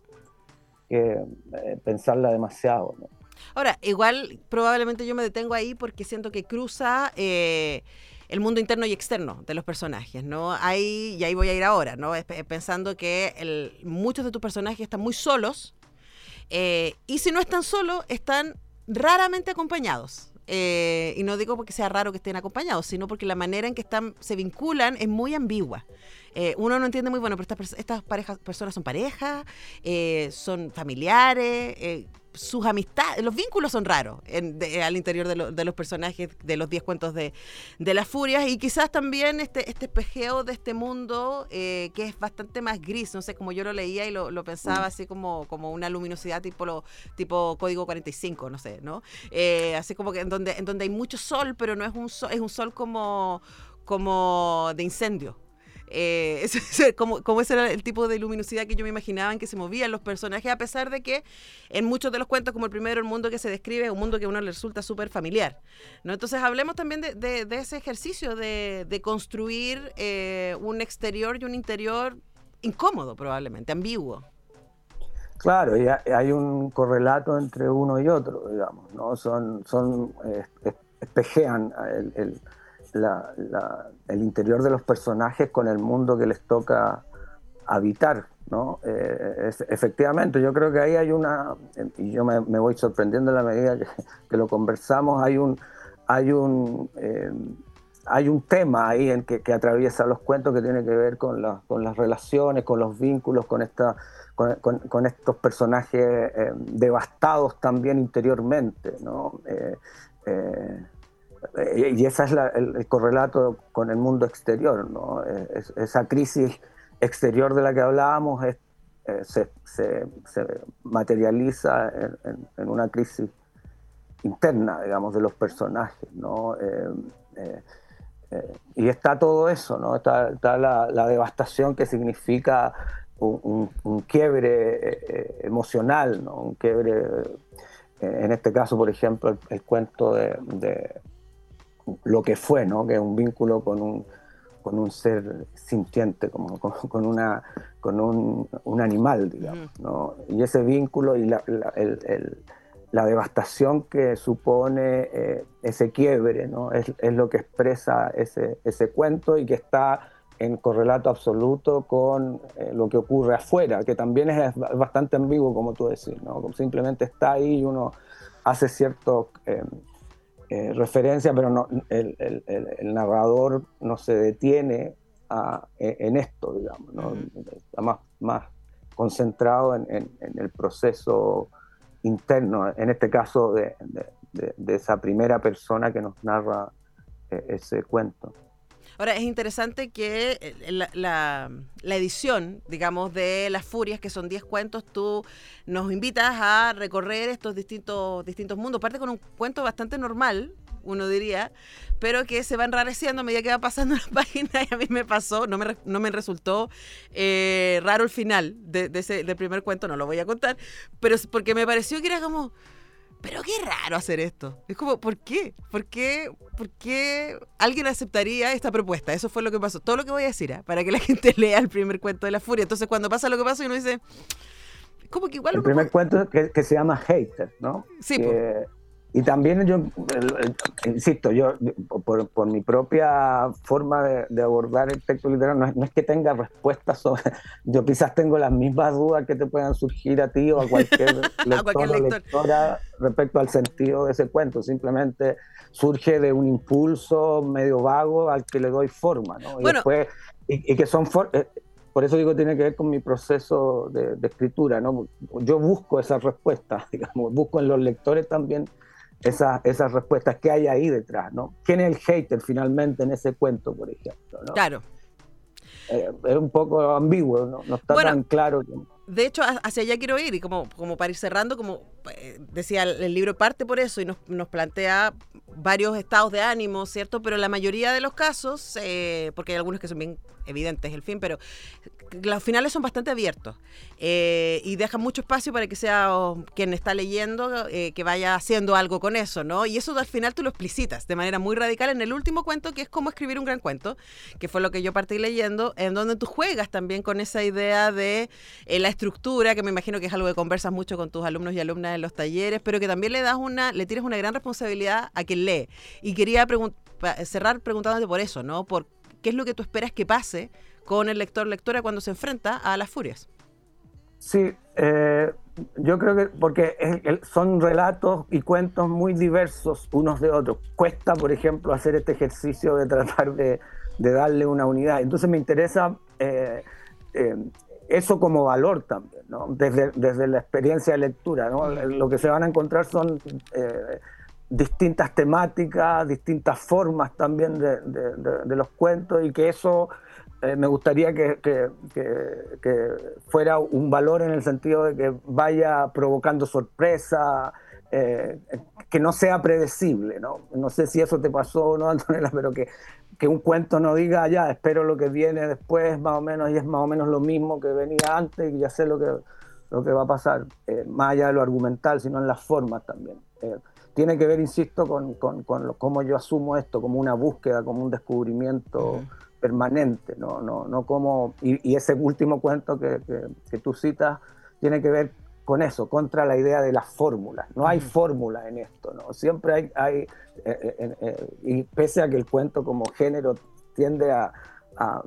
que eh, pensarla demasiado, ¿no?
Ahora, igual probablemente yo me detengo ahí porque siento que cruza eh, el mundo interno y externo de los personajes, ¿no? Ahí, y ahí voy a ir ahora, ¿no? Pensando que el, muchos de tus personajes están muy solos, eh, y si no están solos, están raramente acompañados. Eh, y no digo porque sea raro que estén acompañados, sino porque la manera en que están, se vinculan es muy ambigua. Eh, uno no entiende muy, bueno, pero estas, estas parejas, personas son parejas, eh, son familiares, eh, sus amistades, los vínculos son raros en, de, al interior de, lo, de los personajes de los diez cuentos de, de las furias, y quizás también este, este espejeo de este mundo eh, que es bastante más gris, no sé, como yo lo leía y lo, lo pensaba así como, como una luminosidad tipo, lo, tipo Código cuarenta y cinco, no sé, ¿no? Eh, así como que en donde, en donde hay mucho sol, pero no es un sol, es un sol como, como de incendio. Eh, es, es, como, como ese era el tipo de luminosidad que yo me imaginaba en que se movían los personajes, a pesar de que en muchos de los cuentos, como el primero, el mundo que se describe es un mundo que a uno le resulta súper familiar, ¿no? Entonces hablemos también de, de, de ese ejercicio de, de construir eh, un exterior y un interior incómodo, probablemente, ambiguo.
Claro, y hay un correlato entre uno y otro, digamos, ¿no? Son, son eh, espejean el, el La, la, el interior de los personajes con el mundo que les toca habitar, ¿no? Eh, es, efectivamente, yo creo que ahí hay una, y yo me, me voy sorprendiendo en la medida que, que lo conversamos, hay un, hay un, eh, hay un tema ahí en que, que atraviesa los cuentos que tiene que ver con, la, con las relaciones, con los vínculos, con, esta, con, con, con estos personajes eh, devastados también interiormente, ¿no? Eh, eh, Y ese es la, el, el correlato con el mundo exterior, ¿no? Es, esa crisis exterior de la que hablábamos es, eh, se, se, se materializa en, en, en una crisis interna, digamos, de los personajes, ¿no? Eh, eh, eh, y está todo eso, ¿no? Está, está la, la devastación que significa un, un, un quiebre eh, emocional, ¿no? Un quiebre, eh, en este caso, por ejemplo, el, el cuento de, de Lo que fue, ¿no? Que es un vínculo con un, con un ser sintiente, como, con, con, una, con un, un animal, digamos, ¿no? Y ese vínculo y la, la, el, el, la devastación que supone eh, ese quiebre, ¿no? Es, es lo que expresa ese, ese cuento, y que está en correlato absoluto con eh, lo que ocurre afuera, que también es bastante ambiguo, como tú decís, ¿no? Simplemente está ahí y uno hace ciertos... Eh, Eh, referencia, pero no, el, el, el narrador no se detiene a, en esto, digamos, ¿no? Está más, más concentrado en, en, en el proceso interno, en este caso de, de, de, de esa primera persona que nos narra eh, ese cuento.
Ahora, es interesante que la, la, la edición, digamos, de Las Furias, que son diez cuentos, tú nos invitas a recorrer estos distintos, distintos mundos. Parte con un cuento bastante normal, uno diría, pero que se va enrareciendo a medida que va pasando la página, y a mí me pasó, no me, no me resultó eh, raro el final de, de ese, del primer cuento, no lo voy a contar, pero porque me pareció que era como... Pero qué raro hacer esto. Es como, ¿por qué? ¿Por qué? ¿Por qué alguien aceptaría esta propuesta? Eso fue lo que pasó. Todo lo que voy a decir, ¿eh? Para que la gente lea el primer cuento de La Furia. Entonces, cuando pasa lo que pasa, uno dice... Como que igual
el
uno
primer
puede...
cuento que, que se llama Hater, ¿no?
Sí,
que, y también yo, insisto, yo por, por mi propia forma de, de abordar el texto literario, no es, no es que tenga respuestas sobre... Yo quizás tengo las mismas dudas que te puedan surgir a ti o a cualquier lector, a cualquier lector. o lectora respecto al sentido de ese cuento. Simplemente surge de un impulso medio vago al que le doy forma, ¿no? Y,
bueno,
después, y, y que son... For, eh, por eso digo, tiene que ver con mi proceso de, de escritura, ¿no? Yo busco esas respuestas, digamos, busco en los lectores también esas, esas respuestas que hay ahí detrás, ¿no? ¿Quién es el hater finalmente en ese cuento, por ejemplo, ¿no?
Claro.
Eh, es un poco ambiguo, ¿no? No está
bueno,
tan claro.
De hecho, hacia allá quiero ir, y como, como para ir cerrando, como decía, el libro parte por eso y nos, nos plantea varios estados de ánimo, ¿cierto? Pero la mayoría de los casos, eh, porque hay algunos que son bien evidentes, el fin, pero los finales son bastante abiertos eh, y dejan mucho espacio para que sea oh, quien está leyendo eh, que vaya haciendo algo con eso, ¿no? Y eso al final tú lo explicitas de manera muy radical en el último cuento, que es Cómo escribir un gran cuento, que fue lo que yo partí leyendo, en donde tú juegas también con esa idea de eh, la estructura, que me imagino que es algo que conversas mucho con tus alumnos y alumnas en los talleres, pero que también le das una, le tienes una gran responsabilidad a quien lee. Y quería pregun- cerrar preguntándote por eso, ¿no? Por qué es lo que tú esperas que pase con el lector-lectora cuando se enfrenta a las furias.
Sí, eh, yo creo que porque es, el, son relatos y cuentos muy diversos unos de otros. Cuesta, por ejemplo, hacer este ejercicio de tratar de, de darle una unidad. Entonces me interesa eh, eh, eso como valor también, ¿no? Desde, desde la experiencia de lectura, ¿no? Lo que se van a encontrar son eh, distintas temáticas, distintas formas también de, de, de, de los cuentos, y que eso eh, me gustaría que, que, que, que fuera un valor en el sentido de que vaya provocando sorpresa, eh, que no sea predecible, ¿no? No sé si eso te pasó o no, Antonella, pero que, que un cuento no diga, ya, espero lo que viene después, más o menos, y es más o menos lo mismo que venía antes, y ya sé lo que, lo que va a pasar, eh, más allá de lo argumental, sino en las formas también. Eh, tiene que ver, insisto, con, con, con lo, cómo yo asumo esto, como una búsqueda, como un descubrimiento uh-huh. permanente, no, no, no como, y, y ese último cuento que, que, que tú citas tiene que ver con eso, contra la idea de las fórmulas. No hay uh-huh. fórmula en esto, ¿no? Siempre hay, hay eh, eh, eh, y pese a que el cuento como género tiende a, a,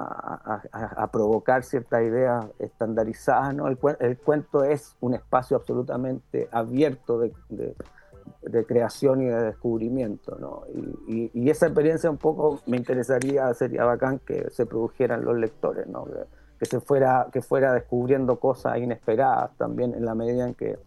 a, a, a provocar ciertas ideas estandarizadas, ¿no? El, el cuento es un espacio absolutamente abierto de, de, de creación y de descubrimiento, ¿no? Y, y, y esa experiencia un poco me interesaría, sería bacán que se produjeran los lectores, ¿no? Que, que se fuera, que fuera descubriendo cosas inesperadas también en la medida en que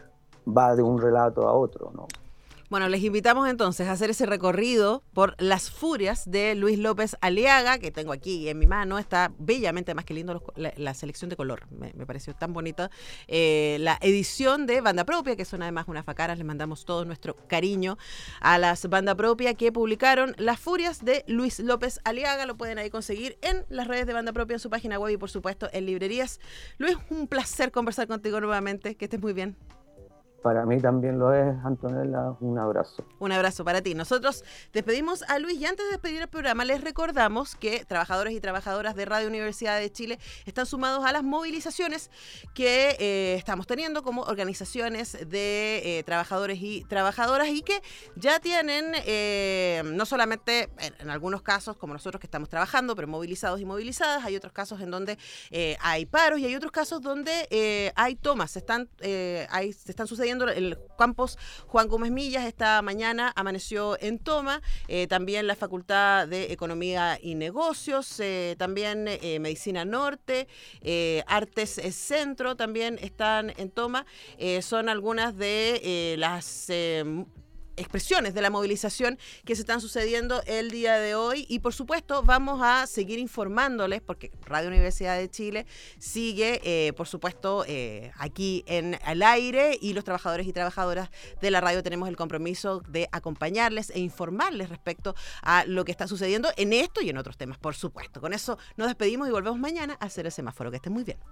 va de un relato a otro, ¿no?
Bueno, les invitamos entonces a hacer ese recorrido por Las Furias de Luis López Aliaga, que tengo aquí en mi mano. Está bellamente, más que lindo, los, la, la selección de color. Me, me pareció tan bonita. Eh, la edición de Banda Propia, que son además unas bacaras. Les mandamos todo nuestro cariño a las Banda Propia que publicaron Las Furias de Luis López Aliaga. Lo pueden ahí conseguir en las redes de Banda Propia, en su página web y, por supuesto, en librerías. Luis, un placer conversar contigo nuevamente. Que estés muy bien.
Para mí también lo es, Antonella. Un abrazo.
Un abrazo para ti. Nosotros despedimos a Luis y antes de despedir el programa les recordamos que trabajadores y trabajadoras de Radio Universidad de Chile están sumados a las movilizaciones que eh, estamos teniendo como organizaciones de eh, trabajadores y trabajadoras y que ya tienen eh, no solamente en, en algunos casos como nosotros que estamos trabajando, pero movilizados y movilizadas. Hay otros casos en donde eh, hay paros y hay otros casos donde eh, hay tomas. Se están, eh, hay, se están sucediendo. El campus Juan Gómez Millas esta mañana amaneció en toma, eh, también la Facultad de Economía y Negocios, eh, también eh, Medicina Norte, eh, Artes Centro también están en toma. Eh, son algunas de eh, las eh, expresiones de la movilización que se están sucediendo el día de hoy y por supuesto vamos a seguir informándoles porque Radio Universidad de Chile sigue eh, por supuesto eh, aquí en el aire y los trabajadores y trabajadoras de la radio tenemos el compromiso de acompañarles e informarles respecto a lo que está sucediendo en esto y en otros temas, por supuesto. Con eso nos despedimos y volvemos mañana a hacer el semáforo. Que estén muy bien.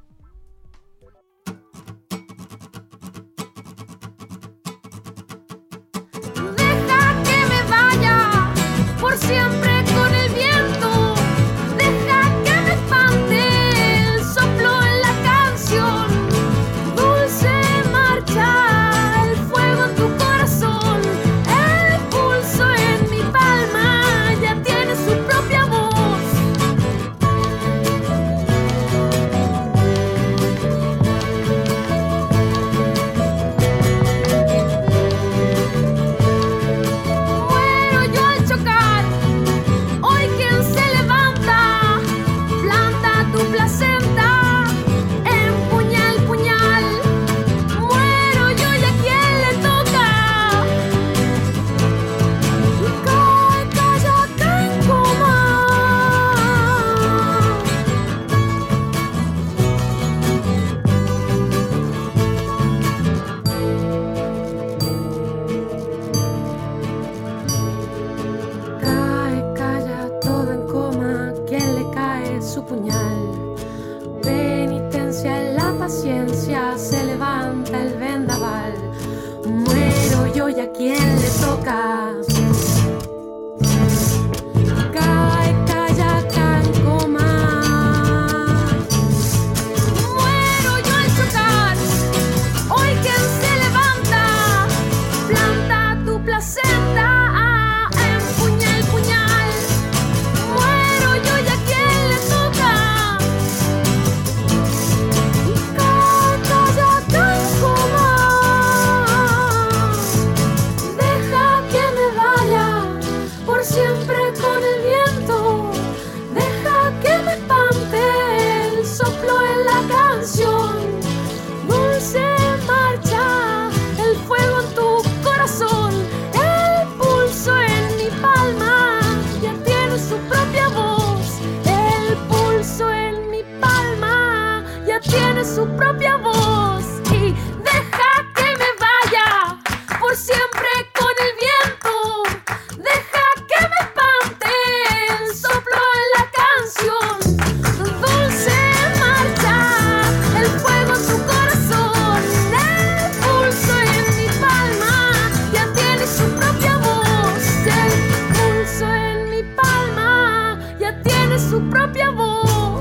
Por siempre con el viento, deja que me espante el soplo en la canción, dulce marcha, el fuego en tu corazón, el pulso en mi palma ya tiene su propia voz. hoy a quién le toca. Cae, calla, cancoma. Muero yo al chocar. Hoy quien se levanta, planta tu placenta. Empuña el puñal. Muero yo y a quién le toca. Cae, calla, cancoma. Deja que me vaya por siempre con el viento. Deja que me espante el soplo en la canción. Dulce marcha, el fuego en tu corazón, el pulso en mi palma, ya tiene su propia voz. El pulso en mi palma, ya tiene su propia voz. Y deja que me vaya por siempre con el viento. Deja que me espante el soplo en la canción. Dulce marcha, el fuego en tu corazón, el pulso en mi palma, ya tiene su propia voz. El pulso en mi palma, ya tiene su propia voz.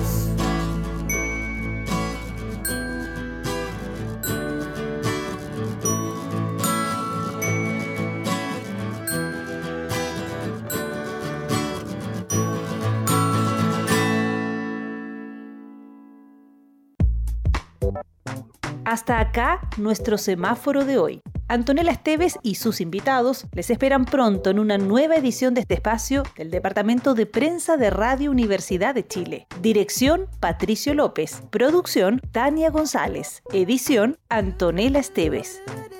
Hasta acá nuestro semáforo de hoy. Antonella Esteves y sus invitados les esperan pronto en una nueva edición de este espacio del Departamento de Prensa de Radio Universidad de Chile. Dirección, Patricio López. Producción, Tania González. Edición, Antonella Esteves.